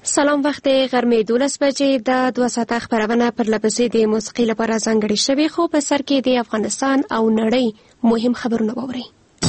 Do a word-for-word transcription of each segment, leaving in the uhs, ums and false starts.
سلام، وخت غرمې دولس بجې د دوه ساعته خبرونه پر لپسې د موسیقۍ لپاره ځانګړې شوې، خو په سر کې د افغانستان او نړۍ مهم خبرونه واورئ.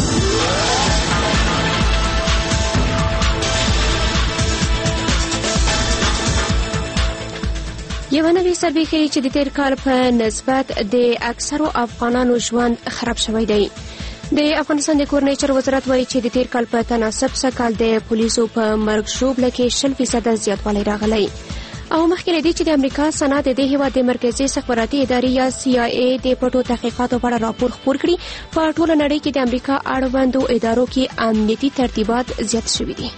یو نوې سروې ښیي چې د تیر کال په نسبت د اکثرو افغانانو ژوند خراب شوی دی. د افغانستان د کورنۍ چارو وزارت وایي چې د تیر کال په تناسب سږ د پولیسو په مرګ ژوبله کې شل فیصده زیاتوالی راغلی. او مخکې له دې چې د امریکا سنا د دې هیواد د مرکزي استخباراتي ادارې یا سی آی ای د پټو تحقیقاتو په اړه راپور خپور کړي، په ټوله نړۍ کې د امریکا اړوندو ادارو کې امنیتي ترتیبات زیات شوي دي.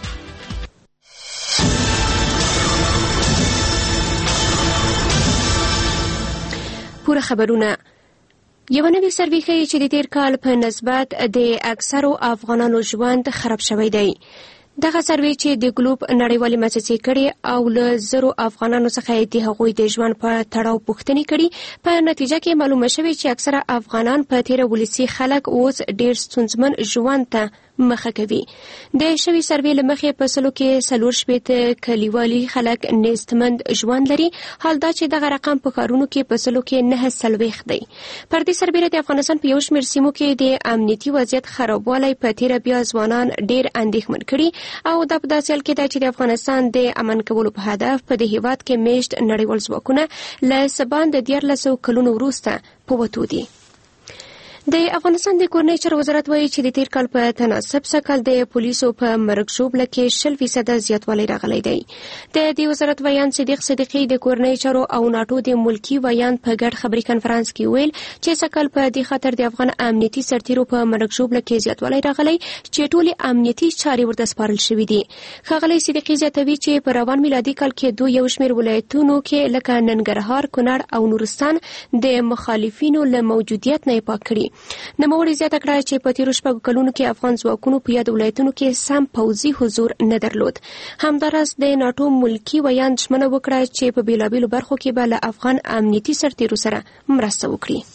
پوره خبرونه. یو نوې سروې ښیي چې د تیر کال په نسبت د اکثرو افغانانو ژوند خراب شوی دی. دغه سروې چې د ګلوب نړیوالې مؤسسې کړې او له زرو افغانانو څخه د هغوی د ژوند په تړاو پوښتنې کړي، په نتیجه کې معلومه شوې چې اکثره افغانان په تیره ولسي خلک اوس ډېر ستونزمن ژوند ته مخه کوي. د شوي سروې له مخې په سلو کې څلور شپېته کلیوالي خلک نېستمند ژوند لري، حال دا چې دغه رقم په ښارونو کې په سلو کې نهه څلوېښت دی. پر دې سربیره د افغانستان په یو شمېر سیمو کې د امنیتي وضعیت خرابوالی په تیره بیا ځوانان ډېر اندېښمن کړي، او دا په داسې حال کې ده چې د افغانستان د امن کولو په هدف په دې هیواد کې میشت نړیوال ځواکونه له سبان د دیارلسو کلونو وروسته په وتو دي. د افغانستان د کورنۍ چارو وزارت وایي چې د تیر کال په تناسب سږ د پولیسو په مرګ ژوبله کې شل فیصده زیاتوالی راغلی دی. د دې وزارت ویان صدیق صدیقي د کورنۍ چارو او ناټو د ملکی ویان په ګډ خبري کنفرانس کې ویل چې سږ کال په دې خاطر د افغان امنیتي سرتیرو په مرګ ژوبله کې زیاتوالی راغلی چې ټولې امنیتي چارې ورته سپارل شوي دي. ښاغلی صدیقي زیاتوي چې په روان میلادي کال کې دوه یو شمېر ولایتونو کې لکه ننګرهار، کونړ او نورستان د مخالفینو له موجودیت نه پاک کړي. نوموړي زیاته کړه چې په تیرو شپږو کلونو کې افغان ځواکونو په یاد ولایتونو کې سم پوځي حضور نه درلود. همداراز د ناټو ملکی ویان ژمنه وکړه چې په بېلابېلو برخو کې به له افغان امنیتي سرتیرو سره مرسته وکړي.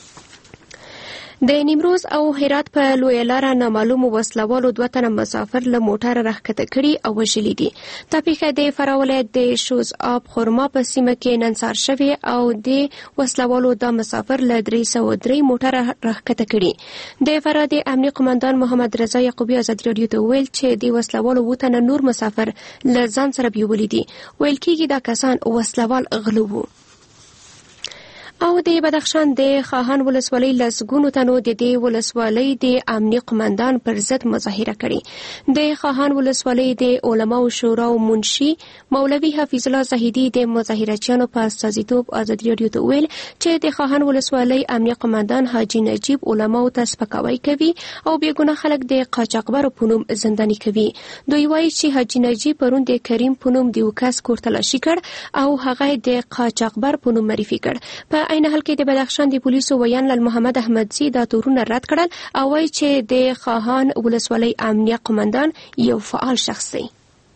د نیمروز او هرات په لویه لاره نامعلومو وسلوالو دوه تنه مسافر له موټره راښکته کړي او وژلي دي. دا پیښه د فراه ولایت د شوز آب خرما په سیمه کې نن سهار شوې او د وسلوالو دا مسافر له درې سوه درې موټره راښکته کړي. د فراه د امنیه قمندان محمد رضا یعقوبي ازادي راډیو ته وویل چې د وسلوالو اووه تنه نور مسافر له ځان سره بیولي دي. ویل کېږي دا کسان وسلوال غلو وو. او د بدخشان د خاهان ولسوالۍ لسګونو تنو د دې ولسوالۍ د امنیه قمندان پر ضد مظاهره کړې. د خاهان ولسوالۍ د علماو شورا او منشي مولوي حفیظ الله زاهدي د مظاهرچیانو په استازیتوب ازادي راډیو ته ویل چې د خاهان ولسوالۍ امنیه قمندان حاجي نجیب علماو ته سپکاوی کوي او بېګناه خلک د قاچاقبرو په نوم زنداني کوي. دوی وایي چې حاجي نجیب پرون د کریم په نوم د یو کس کور تلاشي کړ او هغه د قاچاقبر په نوم معرفي کړ. په عین حال کې د بدخشان د پولیسو ویان لال محمد احمدزي دا تورونه رد کړل او وایي چې د خاهان ولسوالۍ امنیه قمندان یو فعال شخص دی.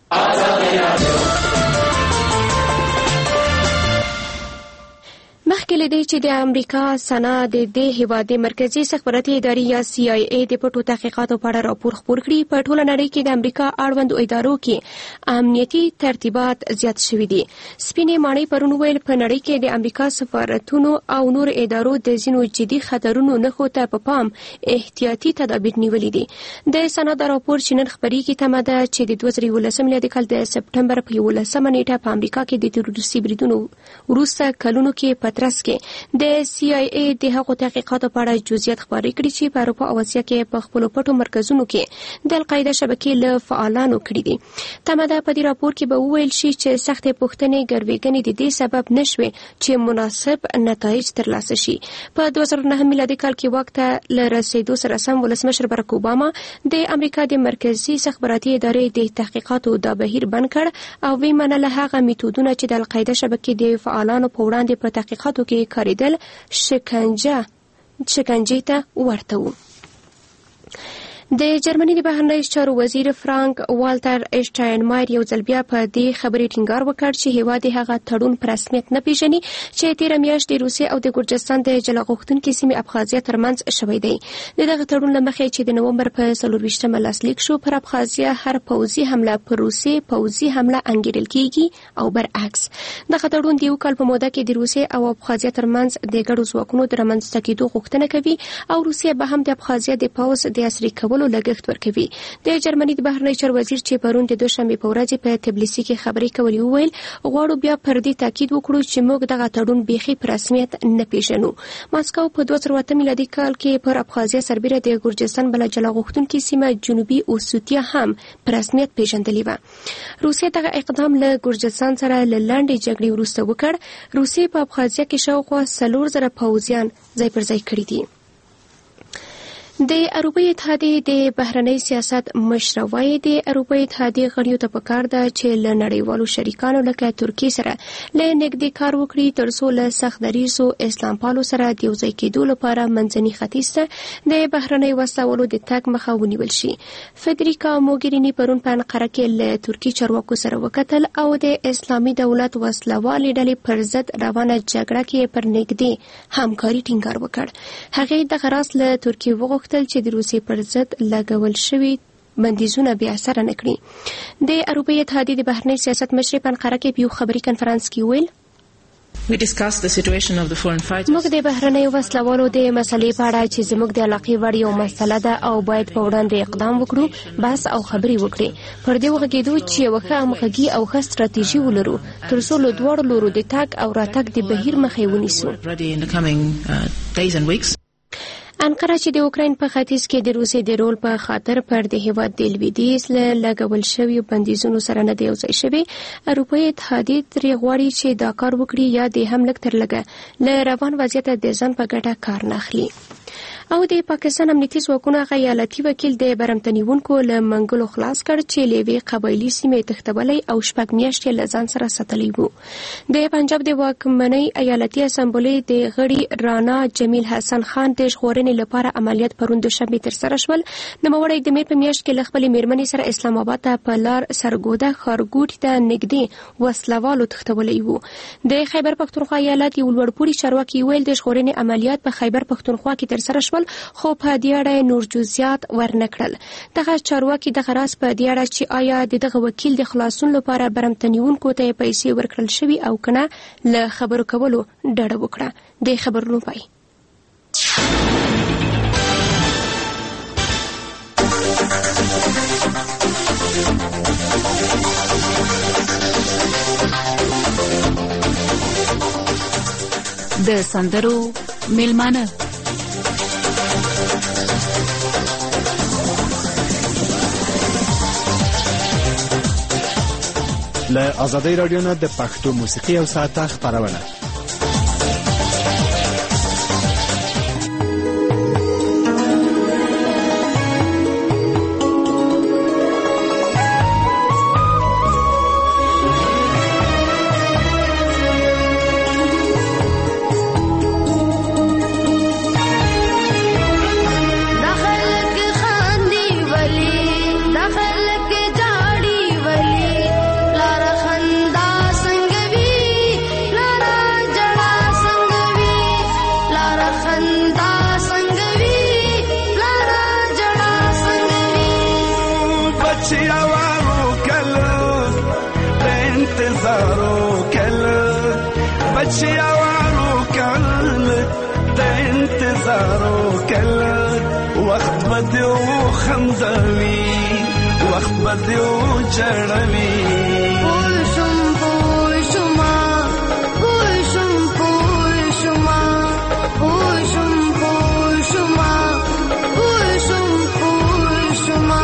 مخکې له دې چې د امریکا سنا د دې هیواد د مرکزي استخباراتي ادارې یا سی آی ای د پټو تحقیقاتو په اړه راپور خپور کړي، په ټوله نړۍ کې د امریکا اړوندو ادارو کې امنیتي ترتیبات زیات شوي دي. سپینې ماڼۍ پرون ویل په نړۍ کې د امریکا سفارتونو او نور ادارو د ځینو جدي خطرونو نښو ته په پام احتیاطي تدابیر نیولي دي. د سنا د راپور چې نن خپرېږي تمه ده چې د دوه زره یولسم میلادي کال د سپټمبر په یولسمه نیټه په امریکا کې د تروریستي بریدونو وروسته کلونو کې په ترڅ کې د سی آی ای د هغو تحقیقاتو په اړه جزئیات خپاره کړي چې په اروپا او اسیا کې په خپلو پټو مرکزونو کې د القاعده شبکې له فعالانو کړي دي. تمه ده په دې راپور کې به وویل شي چې سختې پوښتنې ګروېږنې د دې سبب نشوي چې مناسب نتایج ترلاسه شي. په دوه زره نهه میلادي کال کې واک ته له رسېدو سره سم ولسمشر براک اوباما د امریکا د مرکزي استخباراتي ادارې د تحقیقاتو دا بهیر بند کړ او ویې منله هغه میتودونه چې د القاعده شبکې د فعالانو په وړاندې په تحقیقاتو کې کاریدل شکنجه شکنجې ته ورته وو. د جرمني د بهرنیو چارو وزیر فرانک والټر اشټاینمایر یو ځل بیا په دې خبرې ټینګار وکړ چې هیواد هغه تړون په رسمیت نه پیژني چې تېره میاشت د روسیې او د ګرجستان د جلا غوښتونکې سیمې ابخازیا ترمنځ شوی دی. د دغه تړون له مخې چې د نومبر په څلورویشتمه لاسلیک شو، پر ابخازیا هر پوځي حمله پر روسیې پوځي حمله انګیرل کیږي او برعکس. دغه تړون د یو کال په موده کې د روسیې او ابخازیا ترمنځ د ګډو ځواکونو د رامنځته کېدو غوښتنه کوي او روسیې به هم د ابخازیا د پوځ د عصري کولو لګښت ورکوي. د جرمني د بهرنیو چارو وزیر چې پرون د دوشنبې په ورځ په تبلیسي کې خبرې کولې وویل غواړو بیا پر دې تاکید وکړو چې موږ دغه تړون بیخي په رسمیت نه پیژنو. ماسکو په دوه زره اته میلادي کال کې پر ابخازیا سربیره د ګرجستان بل جلا غوښتونکې سیمه جنوبي اوسیتیا هم په رسمیت پیژندلې وه. روسیې دغه اقدام له ګرجستان سره له لنډې جګړې وروسته وکړ. روسیې په ابخازیا کې شاوخوا څلور زره پوځیان ځای پر ځای کړي دي. د اروپایي اتحادیې د بهرنی سیاست مشر وایي د اروپایي اتحادیې غړیو ته پکار ده چې له نړیوالو شریکانو لکه ترکیې سره له نږدې کار وکړي ترڅو له سخت دریځو اسلام پالو سره د یو ځای کېدو لپاره منځني ختیځ ته د بهرنۍ وسلو د تګ مخه ونیول شي. فدریکا موګریني پرون په انقره کې له ترکي چارواکو سره وکتل او د اسلامي دولت وسلوالې ډلې پر ضد روانه جګړه کې پر نږدې همکاري ټینګار وکړ. هغې دغه راز له ترکیې وغوښتل چې د روسیې پر ضد لګول شوي بندیزونه بې اثره نه کړي. د اروپایي اتحادیې د بهرنی سیاست مشر په انقره کې په یو خبري کنفرانس کې ویل We discussed the situation of the foreign fighters. موږ د بهرنیو وسلوالو د مسلې په اړه چې زموږ د علاقې وړ یو مسله ده او باید په وړاندې اقدام وکړو بس او خبرې وکړي. پر دې وغږېدو چې یوه ښه همغږي او ښه ستراتیژي ولرو ترڅو له دواړو لورو د تګ او راتګ د بهیر مخه ونیسو. انقره چې د اوکراین په ختیځ کې د روسیې د رول په خاطر پر د هیواد د لویدیځ له لګول شویو بندیزونو سره نه دی یوځای شوی. اروپایي اتحادیې ترې غواړي چې دا کار وکړي یا د هم لږ تر لږه له روان وضعیت د ځان په ګټه کار نه اخلي. او د پاکستان امنیتي ځواکونو هغه ایالتي وکیل د برمتنیونکو له منګلو خلاص کړ چې له یوې قبایلي سیمې تښتولی او شپږ میاشتې له ځان سره ساتلی و. د پنجاب د واکمنۍ ایالتي اسامبلې د غړي رانا جمیل حسن خان د ژغورنې لپاره عملیات پرون دوشنبې ترسره شول. نوموړی د مې په میاشت کې له خپلې میرمنې سره اسلام آباد ته په لار سرګوده ښارګوټي ته نږدې وسلوالو تښتولی و. د خیبر پښتونخوا ایالت یو لوړپوړي چارواکي ویل د ژغورنې عملیات په خیبر پښتونخوا کې ترسره شول خو په دې اړه نور جزئیات ورنکړل. دغه چارواکي دغه راز په دې اړه چې آیا د دغه وکیل د خلاصون لپاره برمتنیونکو ته پیسې ورکړل شوي او کنه له خبرو کولو ډډه وکړه. د خبرونو پای د سندرو میلمانه له ازادۍ راډیو نه د پښتو موسیقي او ساعته خپرونه. وخت بدیو خندوي وخت بدیو جړوي پوشم پوشما پوشم پوشما پوشم پوشما پوشم پوشما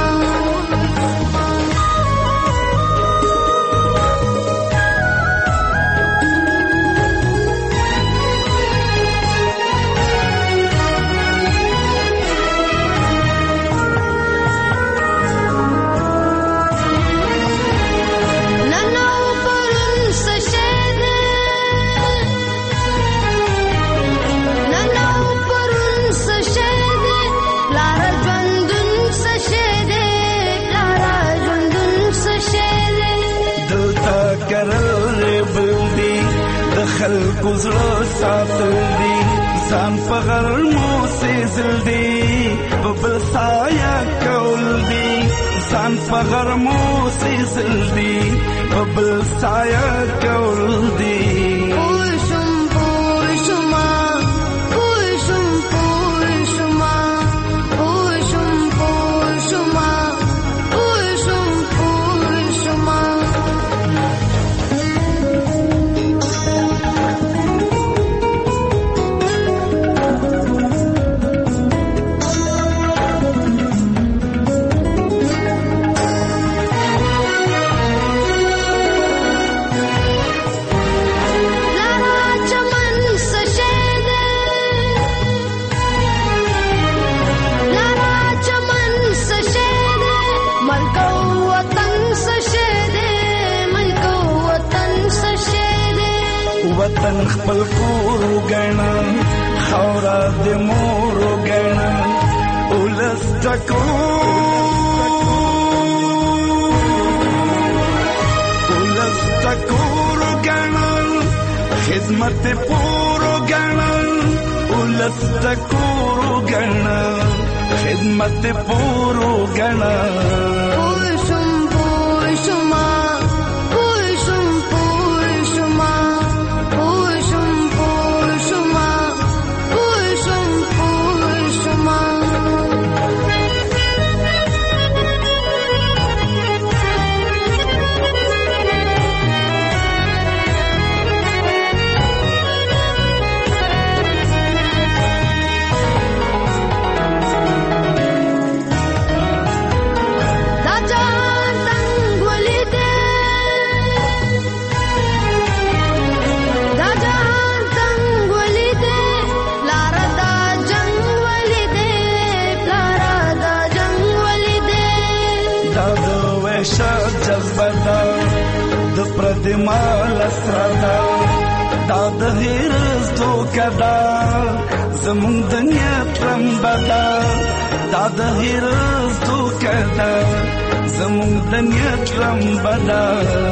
کرل بل دی د خلکو زړه ساتل دی ځان په غرمو سیزل دی په بل سایه کول دی ځان په غرمو سیزل دی په بل سایه کول دی وطن خپل کور وګڼه خاوره د مور وګڼه ولس ټکو ولس ټکو وګڼه خدمت پور وګڼه ولس ټکو وګڼه خدمت پور وګڼه مال سرادا دا د هیرز دوکدا زمون دنیا ترمبدا دا د هیرز دوکدا زمون دنیا ترمبدا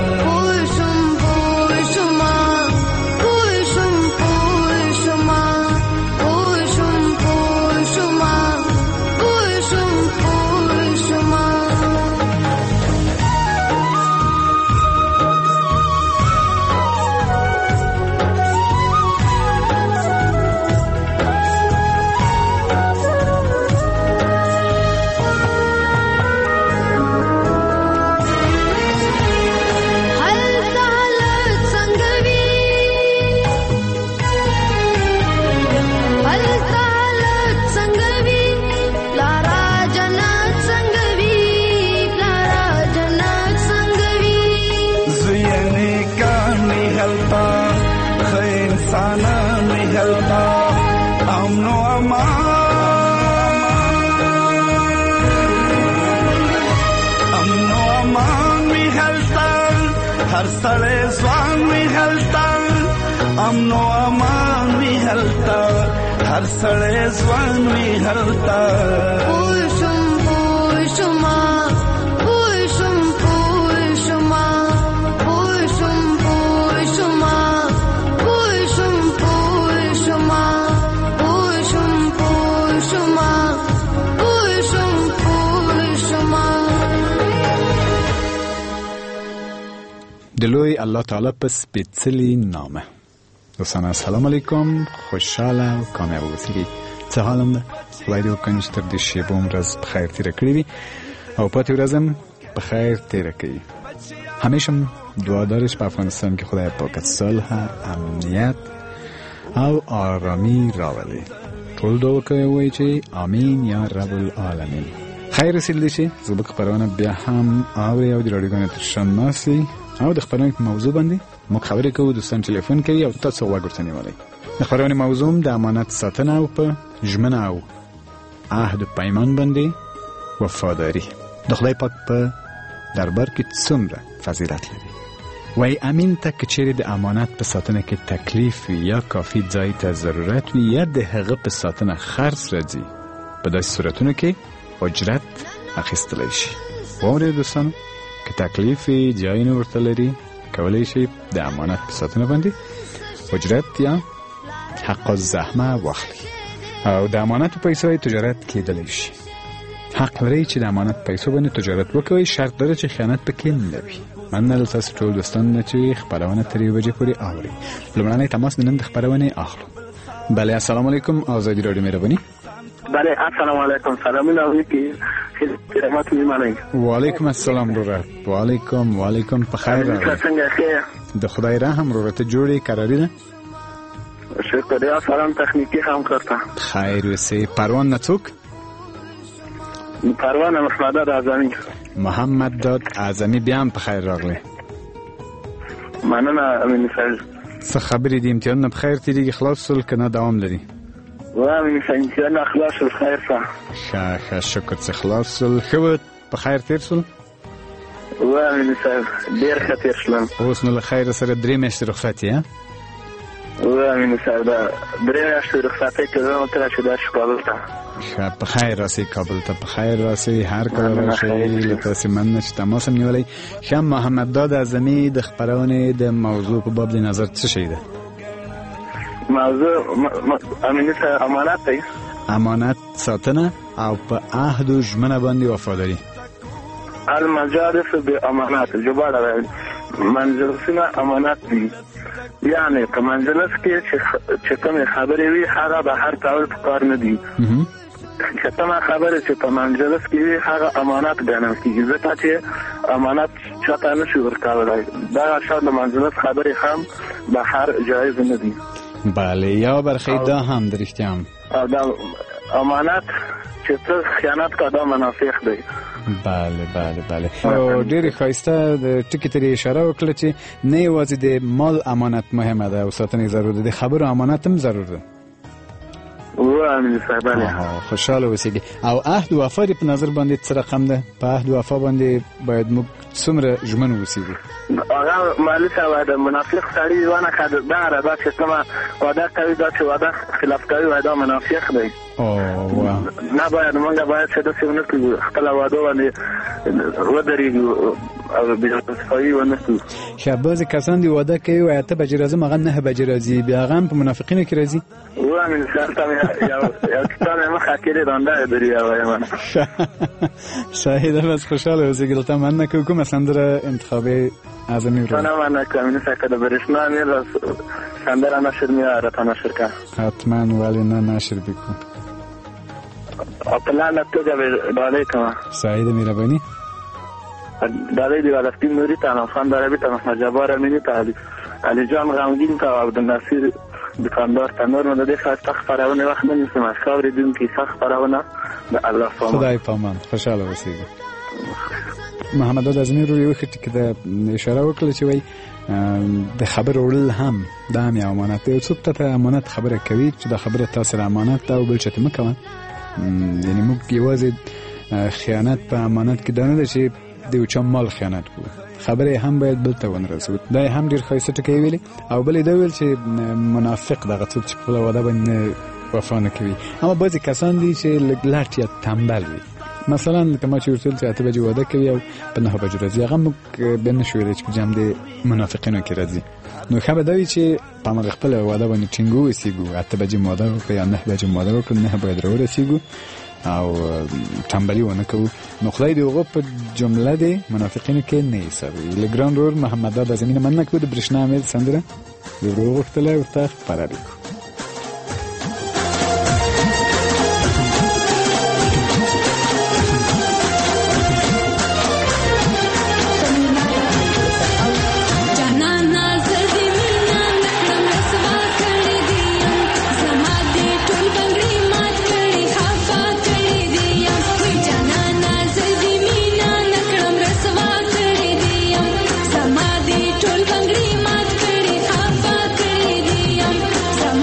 هر سړی ځوان وي هلته امن او امان وي هلته هر سړی ځوان وي هلته پوه شم پوه شما پوه شم پوه شما پوه شم پوه شما پوه شم پوه شما پوه شم پوه شما پوه شم پوه شما د لوی الله تعالی په سپېڅلي نامه. دوستان السلام علیکم، خوشحاله او کامیاب اوسئ. څه حالم ده؟ خدای دې وکړي چې تر دې شیبه هم ورځ په خیر تېره کړې وي او پاتې ورځ هم په خیر تېره کوي. همیشه دعا داره چې په افغانستان کې خدای پاک صلح، امنیت او آرامی راولي. ټول دعا کوي وایي چې آمین یا رب العالمین. خیر رسیدلی شي زموږ خپرونه بیا هم اورئ او د راډیوګانو تر شا ناستئ او د خپرونې په موضوع باندې موږ خبرې کوو. دوستان ټلیفون کوي او تاسو غوږ ورته نیولی. د خپرونې موضوع د امانت ساتنه او په ژمنه او عهد پیمان باندې وفاداري. د خدای پاک په دربار کې څومره فضیلت لري. وای امین ته که چیرې د امانت په ساتنه کې تکلیف وي یا کافي ځای ته ضرورت وي یا د هغه په ساتنه خرڅ راځي، په داسې صورتونو کې اجرت اخیستلی شي. واورئ دوستانو، که تکلیف وي، جای نه ورته لري، کولی شي د امانت په ساتنه باندې اجرت یا حق الزحمه واخلي او د امانت په پیسو تجارت کېدلی شي. حق لري چې د امانت پیسو باندې تجارت وکوي، شرط لري چې خیانت پکې نه وي. مننه تاسو ټول دوستان چې خبرونه تر یو بجې پورې اوري. لومړنی تماس نن د خبرونه اخلو. بله السلام علیکم آزادی رادیو مهربانی. بله السلام علیکم سلامونه وکي خدمت میمنئ. وعلیکم السلام رورت. وعلیکم وعلیکم په خیر راغلی. څنګه خیر؟ د خدای رحم رورت جوړی قراری ده. شکریه سلام تکنیکی هم کرتا. خیر وسی پروان نڅوک؟ پروان محمد داد اعظمی. محمد داد اعظمی بیان په خیر راغلی. مننه امین صاحب. څه خبرې دي امتحانونه په خیر تیریږي خلاص شول که نه دوام لري؟ و امین صاحب امتحانونه خلاص شول خیر شه. ښه ښه شکر چې خلاص شول. ښه و په خیر تیر شول؟ و امین صاحب ډېر ښه تیر شول. اوس نو له خیره سره درې میاشتې رخصت یې؟ و امین صاحب دا درې میاشتې رخصتۍ کې زه تېره شو دا شو کابل ته. ښه په خیر راسئ کابل ته، په خیر راسئ، هر کله راشئ. له تاسې مننه چې تماس هم نیولی. ښه محمد داد اعظمي د خپرونې د موضوع په باب د نظر څه شی ده؟ موضوع امین صاحب امانت دی. امانت ساتنه او په عهد و ژمنه باندې وفاداري. المجالس بامانات جوړه منځلسونه امانت دي. یعنی په منځلس کې چې کومې خبرې وي هغه به هر ډول په کار نه دي. چې کومه خبره چې په منځلس کې وي هغه امانت ګڼل کېږي، ځکه چې امانت چاته نه شي ورکولی. دغه شان د منځلس خبرې هم به هر جایز نه دي. بله یا برخی دا هم در رښتیا هم او دا امانت چې څه خیانت کا دا منافق دی. بله بله بله. او ډېرې ښایسته د ټکي ترې اشاره وکړه چې نه یوازې د مال امانت مهمه ده او ساتنې ضرور ده، د خبرو امانت هم ضرور ده. و امین صاحب بله. خوشحاله اوسېږي. او عهد و وفا په نظر باندې څه رقم ده؟ په عهد و وفا باندې باید موږ څومره ژمن واوسېږو؟ هغه مالي صاحب د منافق سړي ونه ښه دغه دا چې کومه وعده کوي دا چې وعده خلاف کوي وای دا منافق دی. او نه باید موږ باید چې داسې ونه کړو خپله وعده باندې ودرېږو او بېصفایي ونه کړو. ښه بعضې کسان دې وعده کوي وایي اته بجې راځم هغه نهه بجې راځي، بیا هغه هم په منافقینو کې راځي. و امین صاحب ته مې یو کتاب یې مخه کړې رانده یې درې وایم. شاهده بس خوشحاله اوسېږي. دلته مننه کوو. کومه سندره انتخابي اعظمي ورو؟ نه مننه کوم امین صاحب که د برېښنا امیر سندره نشر مې راته نشر کړه. حتما ولې نه نشر بکو. او په لاندې توګه به ډالۍ کومه. سعید مهرباني ډالۍ دې والفتین نوري ته، نوخان عربي ته، محمد جبار امیني ته، علي جان غمګین ته او عبدالناصر دکاندار ته. نور نو د دې ښایسته خپرونې وخت نه نیسم. ښه اورېدونکي ښه خپرونه د الله په امان. خدای په امان. خوشحاله اوسېږه. محمد داد اعظمي ورو یو ښه ټکي ته اشاره وکړه چې وایي د خبرو وړل هم دا هم یو امانت دی. یو څوک ته امانت خبره کوي چې دا خبره تا سره امانت ده او بل چا ته مه کوه. یعنې موږ یوازې خیانت په امانت کې دا نه ده چې د یو چا مال خیانت کړو، خبرې هم باید بل ته ونه رسوو. دا یې هم ډېر ښایسته ټکی ویلې. او بل یې دا ویل چې منافق دغه څوک چې خپله وعده باندې وفا نه کوي. اما بعضې کسان دي چې لږ لټ یا تنبل وي. مثلا که ما چې ورته ویل چې اته بجې واده کوي او په نهه بجو راځي، هغه موږ بیا نه شو ویلی چې په جمع د منافقینو کې راځي. نو ښه به دا وي چې په همغه خپله واده باندې ټینګ واوسېږو. اته بجې مو واده وکړو یا نهه بجې مو واده وکړو، نهه باید راورسېږو او تنبلي ونه کوو. نو خدای د هغو په جمله د منافقینو کې نه حسابوي. له ګران رور محمد داد اعظمي نه مننه کوو. د برېښنا امید سندره د ورو غوښتلی ورته خپره کړو. Some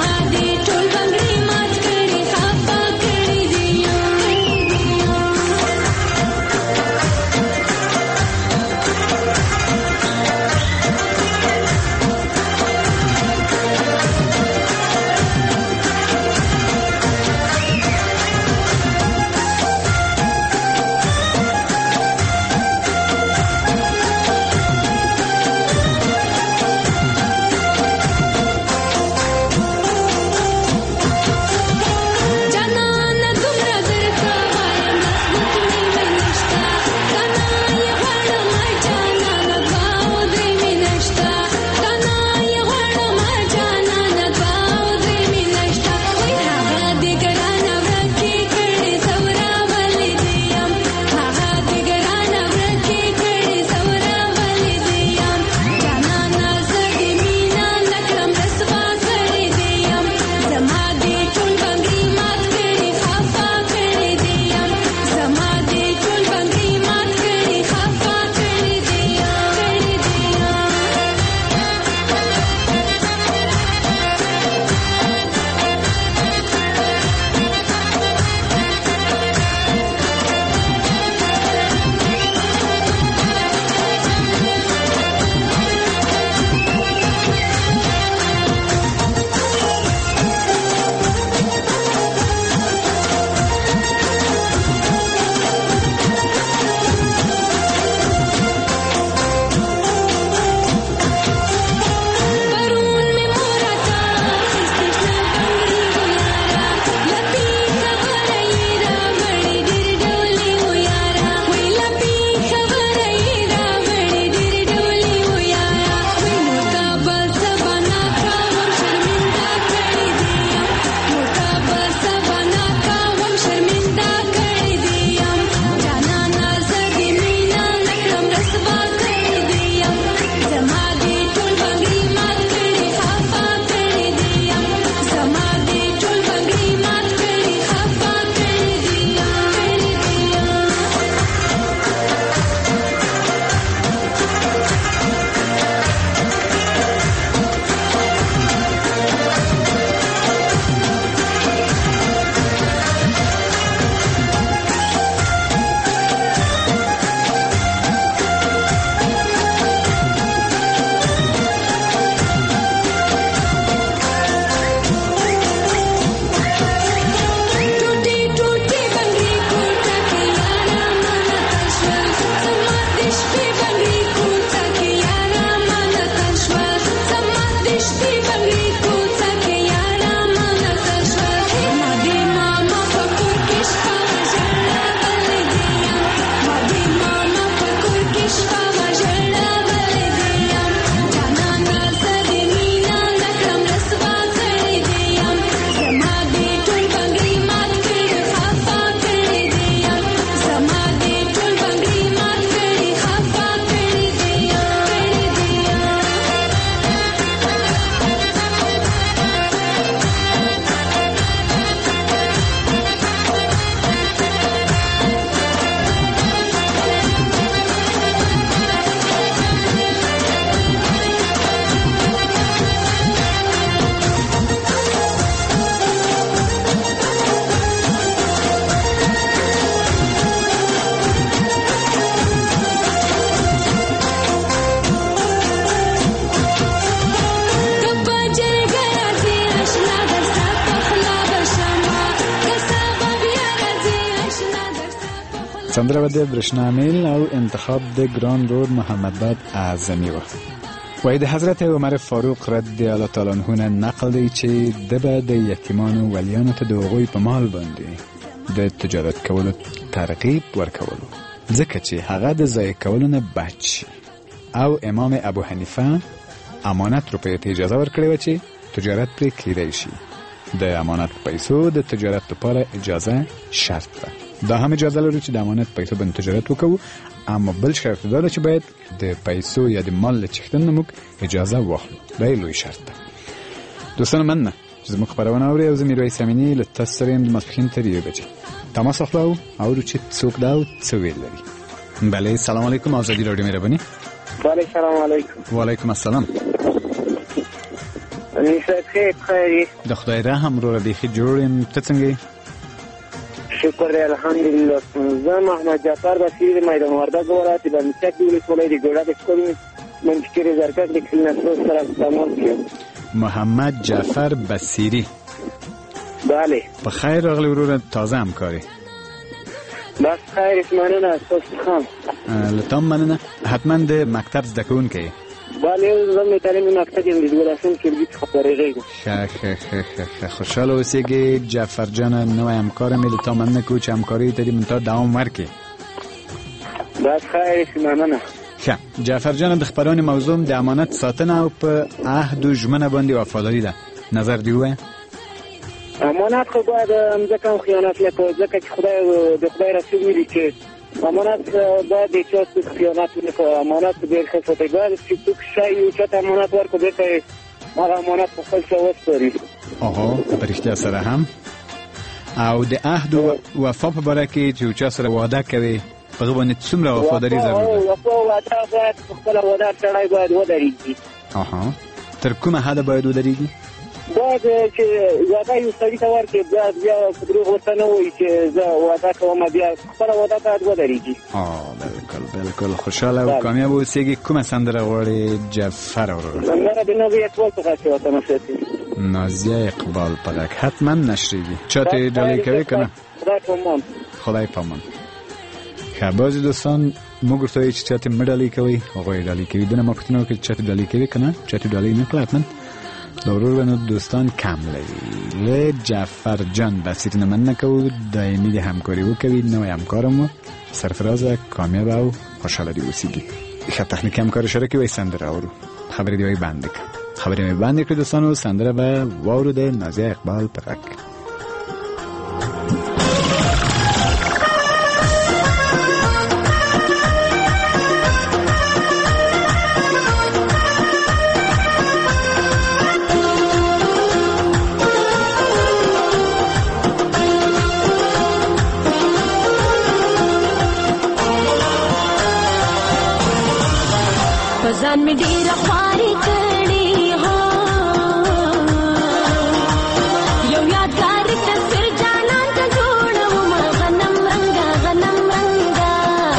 سندره و د برشنا میل او انتخاب د ګران رود محمد باد اعظمي و. وای د حضرت عمر فاروق رضی الله تعالی عنہ نه نقل دی چې د به د یتیمانو ولیانو ته د هغوی په مال باندې د تجارت کولو ترغیب ورکولو، ځکه چې هغه د ضایع کولو نه بچ. او امام ابو حنیفه امانت روپیو ته اجازه ورکړې و چې تجارت پرې کیدای شي. د امانت پیسو د تجارت لپاره اجازه شرط ده. دا هم اجازه لرو چې د امانت پیسو باندې تجارت وکړو، اما بل شرط دا ده چې باید د پیسو یا د مال له چښتن نه موږ اجازه واخلو. دا یې لوی شرط ده. دوستانو مننه چې زموږ خپرونه اورئ او زه میرویس امیني له تاسو سره یم د ماسپښین تر یوې بجې. تماس اخلو اورو چې څوک دا او څه ویل لري. بله سلام علیکم آزادی رادیو مهربانی. بله سلام علیکم. وعلیکم السلام. نشاط خیر خیری. د خدای رحم رو را بیخی جوړ یم. ته څنګه یې؟ شکر دی الحمدلله. زه محمد جعفر بصیری د میدان وردګ ولایت د مشک ولسوالۍ د ګوډه د سکول منشکر زرکک د کلیناسو سره تماس یم. محمد جعفر بصیری. بله. په خیر راغلی وروره، تازه همکاری. بس خیر مننه تاسو خام. لته مننه. حتما د مکتب زده کوونکی یې؟ بله زه د تعلیم مکتب یم د دولسم کلبي څخه فارغېږم. ښه ښه ښه ښه خوشحاله اوسېږئ. جعفر جانه نوی همکاره مې له تا مننه کوو چې همکاري ته دې منتها دوام ورکړي. بس خیر مننه. ښه جعفر جانه د خپرونې موضوع د امانت ساتنه او په عهد و ژمنه باندې وفاداري ده. نظر دې ووایه. امانت خو باید مځکه هم خیانت نه کوو، ځکه چې خدای د خدای رسول ویلي چې امانت باید د چا څوک خیانت ونه کوي. امانت ډېر ښه ساتئ. باید چې څوک شی یو چا ته امانت ورکړو بېرته یې هغه امانت په خپل څه وسپاري. اها په رښتیا سره هم. او د عهد و وفا په باره کې چې یو چا سره واده کوي په هغه باندې څومره وفاداري ضرور ده؟ وفا واده باید په خپله واده سړی باید ودرېږي. اها تر کومه حده باید ودرېږي؟ باید چې واده یو سړي ته ورکړي، بیا بیا په دروغ ورته نه وایي چې زه واده کوم، بیا خپله واده باید ودرېږي. بالکل بالکل. خوشحاله او کامیاب اوسېږي. کومه سندره غواړې جعفر وروره؟ سندره د نازیه اقبال څخه چې ورته نشرېږي. نازیه اقبال په غږ حتما نشرېږي. چا ته یې ډالۍ کوې که نه؟ خدای پامان. خدای پامان. ښه بعضې دوستان موږ ورته وایي چې چا ته مه ډالۍ کوئ، هغوی یې ډالۍ کوي. دنه ما پوښتنه وکړه چې چا ته ډالۍ کوې که نه؟ چا ته ډالۍ نه کړه حتما د ورور بنو دوستان کم لري. له جعفر جان بصیری نه مننه کوو. دایمي د همکاري وکوي. نوی همکارم و سرفرازه کامیاب او خوشحاله دی اوسیږي. ښه تخنیکي همکار شرکې وایي سندره اورو. خبرې دی وایي بند کړه. خبرې مې بند کړې دوستانو. سندره به واورو د نازیه اقبال په غږ. ځان مې ډېره خواري کړې هو، یو یادګار تصویر جانان ته جوړوم. غنم رنګه غنم رنګه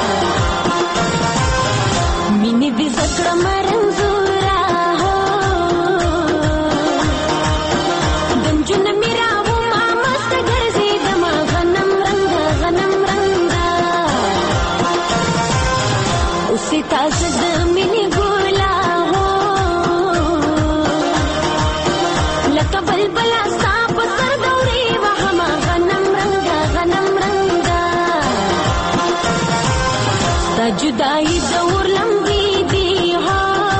مینې دې زه کړم رنځوره هو، د نجونو مې راوړم مسته ګرځېدم. غنم رنګه غنم رنګه اوسې تازه د مینې بلا صاحب سر دوري وهما. غنم رنگا غنم رنگا ستا جدائی دور لمبی دی ها،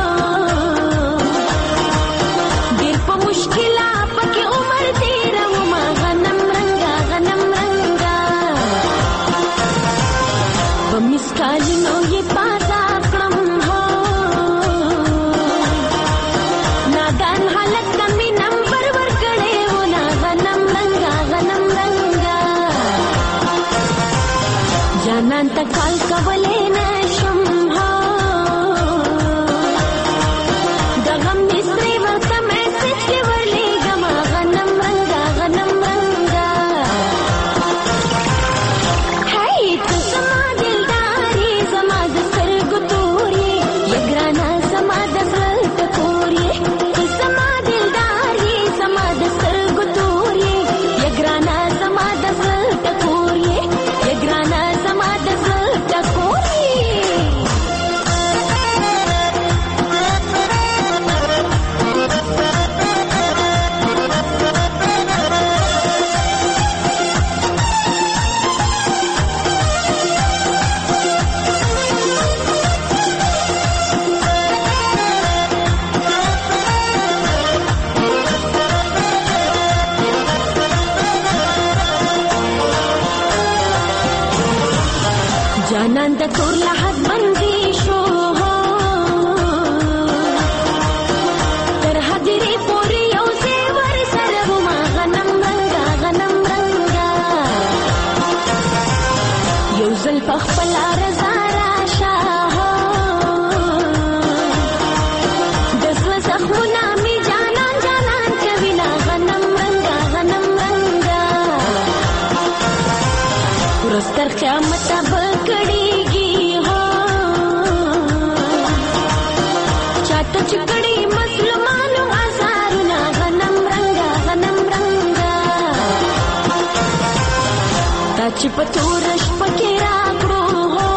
دیر پا مشکلا پاکی عمر دیر وما. غنم رنگا غنم رنگا پا مسکالنو یہ پاتا کرم ها، نادان حالت کمی نمبر جانان تا کال کولې نشم ها، د غم نسري ورته میسج کې ورلېږم. غنم رنګا غنم رنګا هی ته زما دلدارې زما د سترګو تورې یې ګرانه زما د زړه ټکورې. ته زما دلدارې زما د سترګو تورې یې ګرانه زما د زړه ټکورې. یې ګرانه زما د زړه تور لحد بندي شو تر حدري پوري یو زیور سره ما غنم رنگا غنم رنگا یو زل پخپل رضا راشا دسو زخمنا می جانان جانان کوینا غنم رنگا غنم رنگا ورستر قیامت بکڑیگی ہو چاٹو چکڑی مسلمانو آزارونا غنم رنگا غنم رنگا تا چی پتورش پکی راکڑو ہو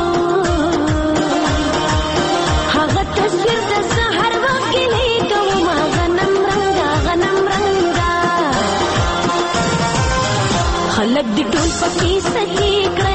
حاغت تصویر دس ہر وقت لی تو ما غنم رنگا غنم رنگا خلق دی ٹول پکی سکی کڑا